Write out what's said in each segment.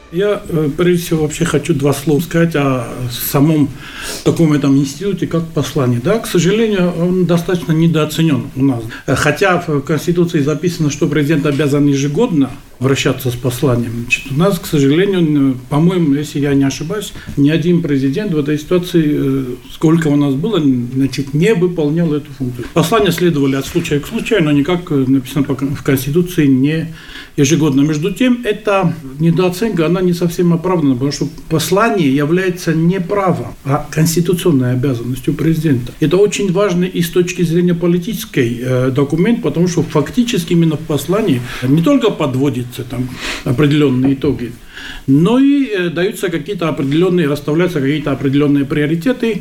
Я, прежде всего, вообще хочу два слова сказать о самом таком этом институте, как послание. Да, к сожалению, он достаточно недооценен у нас. Хотя в Конституции записано, что президент обязан ежегодно обращаться с посланием. У нас, к сожалению, по-моему, если я не ошибаюсь, ни один президент в этой ситуации, сколько у нас было, не выполнял эту функцию. Послания следовали от случая к случаю, но никак написано в Конституции не ежегодно. Между тем, эта недооценка, она не совсем оправдана, потому что послание является не правом, а конституционной обязанностью президента. Это очень важный и с точки зрения политической документ, потому что фактически именно в послании не только подводится там определенные итоги, но и даются какие-то определенные, расставляются какие-то определенные приоритеты,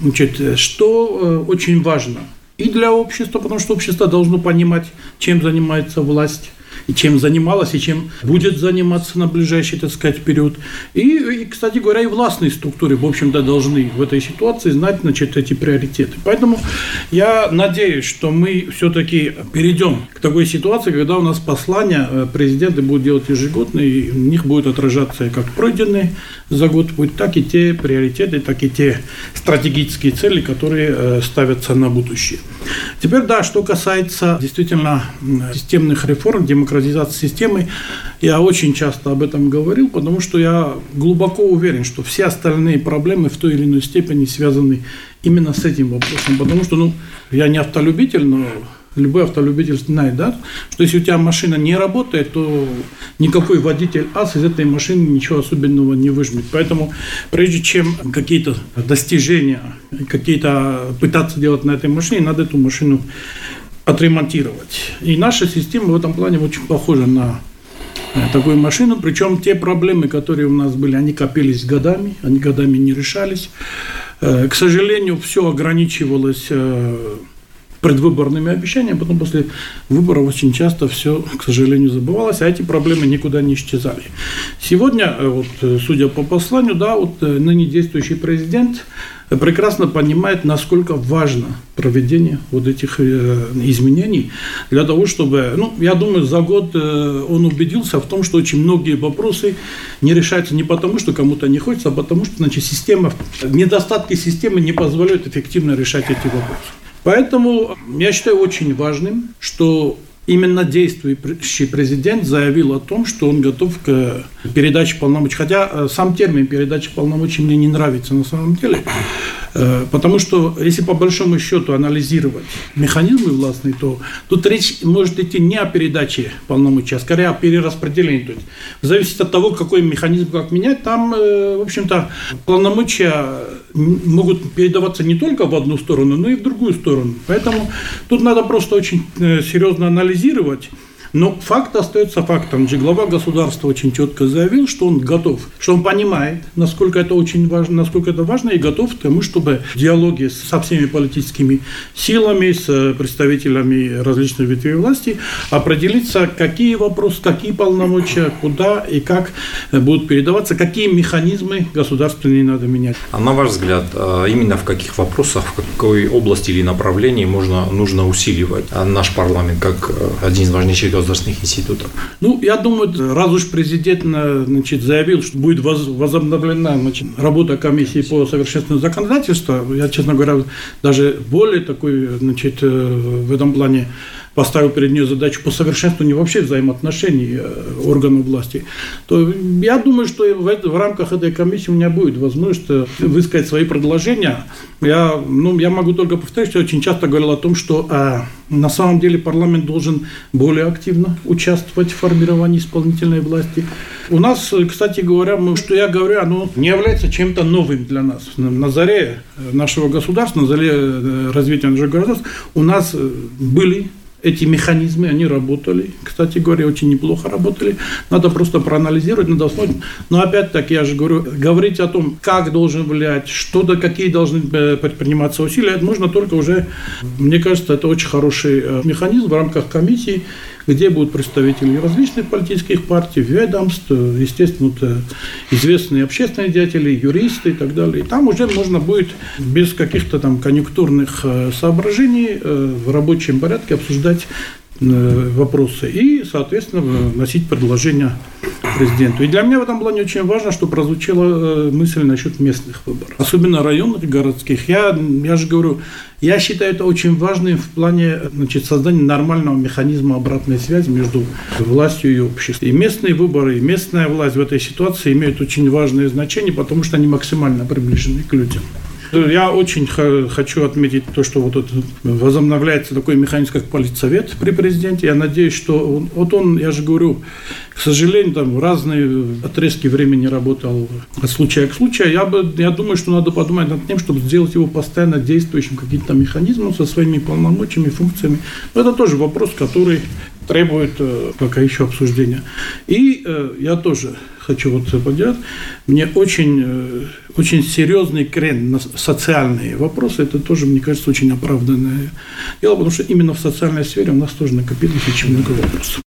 что очень важно и для общества, потому что общество должно понимать, чем занимается власть, и чем занималась, и чем будет заниматься на ближайший, так сказать, период. И, кстати говоря, и властные структуры, в общем-то, должны в этой ситуации знать, эти приоритеты. Поэтому я надеюсь, что мы все-таки перейдем к такой ситуации, когда у нас послания президенты будут делать ежегодно, и в них будет отражаться как пройденные за год, так и те приоритеты, так и те стратегические цели, которые ставятся на будущее. Теперь, да, что касается действительно системных реформ, демократизации системы, я очень часто об этом говорил, потому что я глубоко уверен, что все остальные проблемы в той или иной степени связаны именно с этим вопросом. Потому что, я не автолюбитель, но любой автолюбитель знает, да, что если у тебя машина не работает, то никакой водитель ас из этой машины ничего особенного не выжмет. Поэтому прежде чем какие-то достижения, какие-то пытаться делать на этой машине, надо эту машину отремонтировать. И наша система в этом плане очень похожа на такую машину. Причем те проблемы, которые у нас были, они копились годами, они годами не решались. К сожалению, все ограничивалось предвыборными обещаниями, потом после выборов очень часто все, к сожалению, забывалось, а эти проблемы никуда не исчезали. Сегодня, судя по посланию, ныне действующий президент прекрасно понимает, насколько важно проведение этих изменений для того, чтобы, я думаю, за год он убедился в том, что очень многие вопросы не решаются не потому, что кому-то не хочется, а потому что, недостатки системы не позволяют эффективно решать эти вопросы. Поэтому я считаю очень важным, что именно действующий президент заявил о том, что он готов к передаче полномочий. Хотя сам термин «передача полномочий» мне не нравится на самом деле, потому что если по большому счету анализировать механизмы властные, то тут речь может идти не о передаче полномочий, а скорее о перераспределении. То есть, в зависимости от того, какой механизм как менять, там, в общем-то, полномочия могут передаваться не только в одну сторону, но и в другую сторону. Поэтому тут надо просто очень серьезно анализировать. Но факт остается фактом. Глава государства очень четко заявил, что он готов, что он понимает, насколько это очень важно, насколько это важно, и готов к тому, чтобы в диалоге со всеми политическими силами, с представителями различных ветвей власти определиться, какие вопросы, какие полномочия, куда и как будут передаваться, какие механизмы государственные надо менять. А на ваш взгляд, именно в каких вопросах, в какой области или направлении нужно усиливать наш парламент как один из важнейших государственных институтов? Я думаю, раз уж президент заявил, что будет возобновлена работа комиссии по совершенствованию законодательства, я, честно говоря, даже более такой, в этом плане поставил перед ней задачу по совершенствованию вообще взаимоотношений органов власти, то я думаю, что в рамках этой комиссии у меня будет возможность высказать свои предложения. Я могу только повторить, что я очень часто говорил о том, что на самом деле парламент должен более активно участвовать в формировании исполнительной власти. У нас, кстати говоря, что я говорю, оно не является чем-то новым для нас. На заре нашего государства, на заре развития нашего государства у нас были эти механизмы, они работали, кстати говоря, очень неплохо работали. Надо просто проанализировать, надо смотреть. Но опять-таки, я же говорю, говорить о том, как должен влиять, какие должны предприниматься усилия, это можно только уже, мне кажется, это очень хороший механизм в рамках комиссии, где будут представители различных политических партий, ведомств, естественно, известные общественные деятели, юристы и так далее. И там уже можно будет без каких-то конъюнктурных соображений в рабочем порядке обсуждать вопросы и, соответственно, вносить предложения президенту. И для меня в этом плане очень важно, что прозвучала мысль насчет местных выборов. Особенно районных, городских. Я же говорю, я считаю это очень важным в плане создания нормального механизма обратной связи между властью и обществом. И местные выборы, и местная власть в этой ситуации имеют очень важное значение, потому что они максимально приближены к людям. Я очень хочу отметить то, что вот возобновляется такой механизм, как политсовет при президенте. Я надеюсь, что он, я же говорю, к сожалению, там в разные отрезки времени работал от случая к случаю. Я думаю, что надо подумать над тем, чтобы сделать его постоянно действующим каким-то механизмом со своими полномочиями, функциями. Но это тоже вопрос, который требует пока еще обсуждения. И я тоже хочу поделать. Мне очень серьезный крен на социальные вопросы. Это тоже, мне кажется, очень оправданное дело, потому что именно в социальной сфере у нас тоже накопилось очень много вопросов.